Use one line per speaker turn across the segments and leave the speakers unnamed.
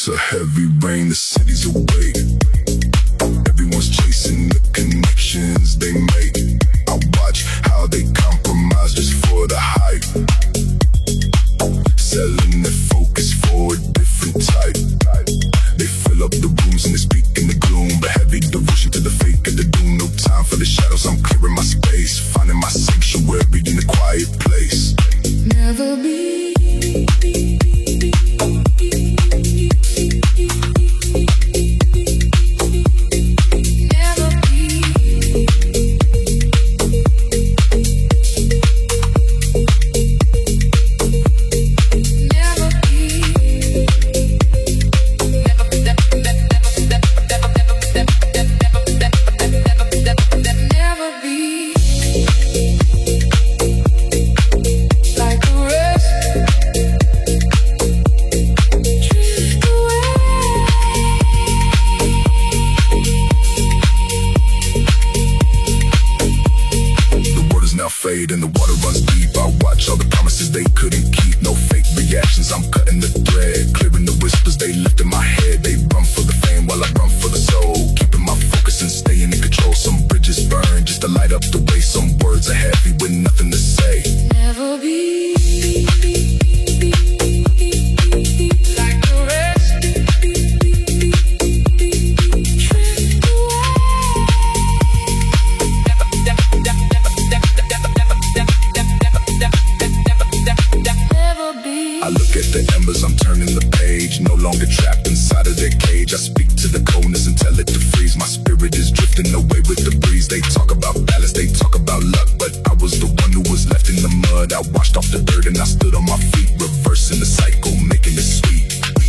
lights, a heavy rain, the city's awake. Everyone's chasing the connections they make. I watch how they compromise just for the hype, selling their focus for a different type. They fill up the rooms and they speak in the gloom, but heavy devotion to the fake and the doom. No time for the shadows, I'm clearing my space, finding my sanctuary in a quiet place.
Never be
and the water runs deep. I watch all the promises they couldn't keep. No fake reactions, I'm cutting the thread, clearing the whispers they left in my head. They run for the fame while I run for the soul, keeping my focus and staying in control. Some bridges burn just to light up the way. Some words are heavy with nothing to say.
Never be
I'm turning the page, no longer trapped inside of their cage. I speak to the coldness and tell it to freeze. My spirit is drifting away with the breeze. They talk about balance, they talk about luck, but I was the one who was left in the mud. I washed off the dirt and I stood on my feet, reversing the cycle, making it sweet.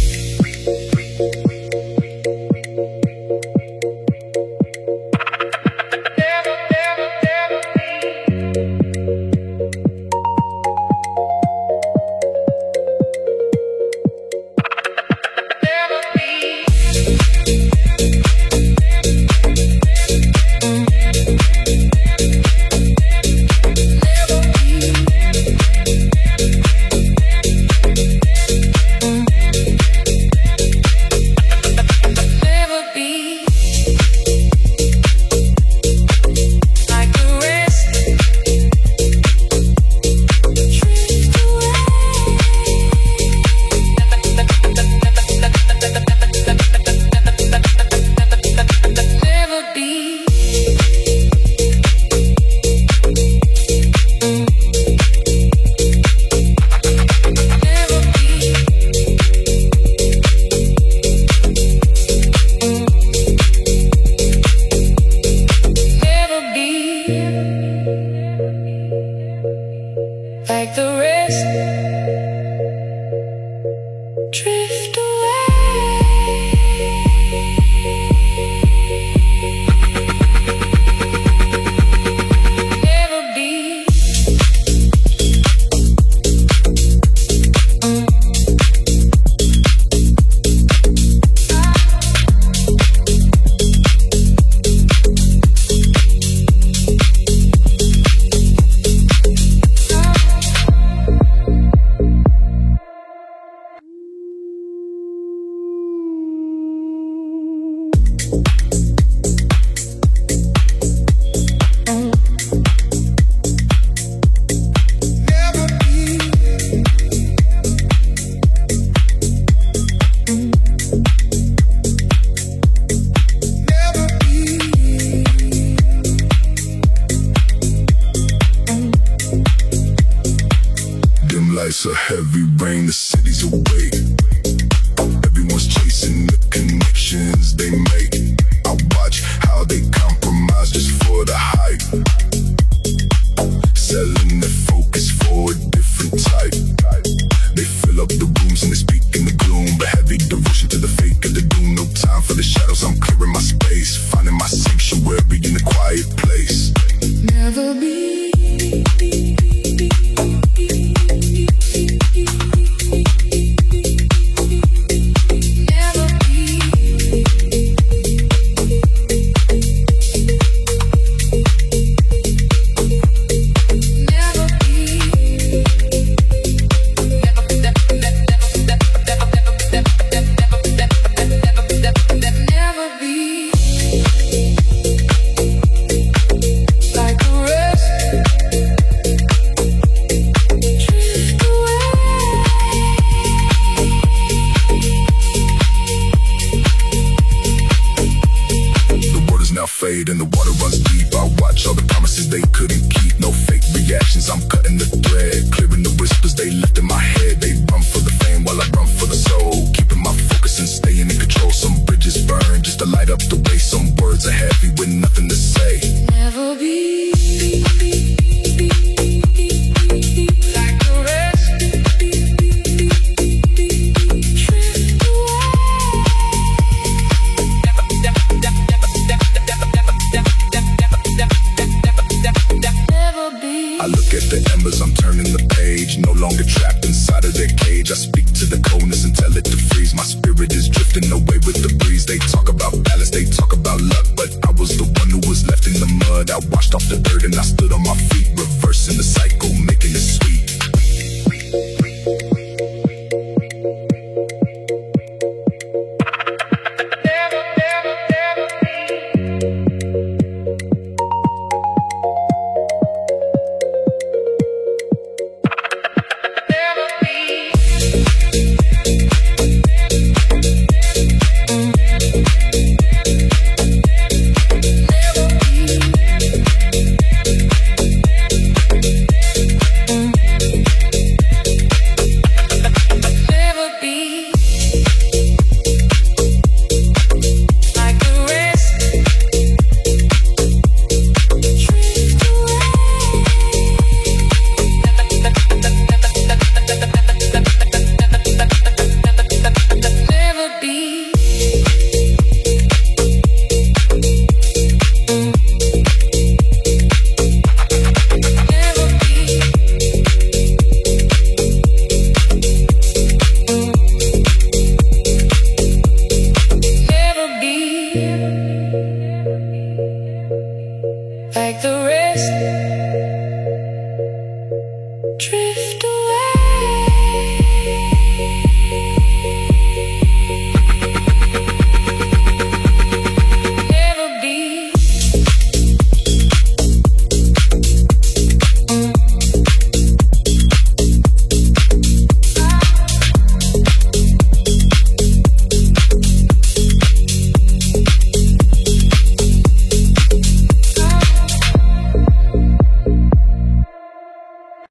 like the rest, drift away. Never be
lights, a heavy rain, the city's awake. Everyone's chasing the connections they make. I watch how they compromise just for the hype, selling their focus for a different type. They fill up the rooms and they speak in the gloom, but heavy devotion to the fake and the doom. No time for the shadows, I'm clearing my space, finding my sanctuary in a quiet place.
never be.
fade and the water runs deep. I watch all the promises they couldn't keep. No fake reactions, I'm cutting the thread, clearing the whispers they left in my head. They run for the fame while I run for the soul, keeping my focus and staying in control. Some bridges burn just to light up the way. Some words are heavy with nothing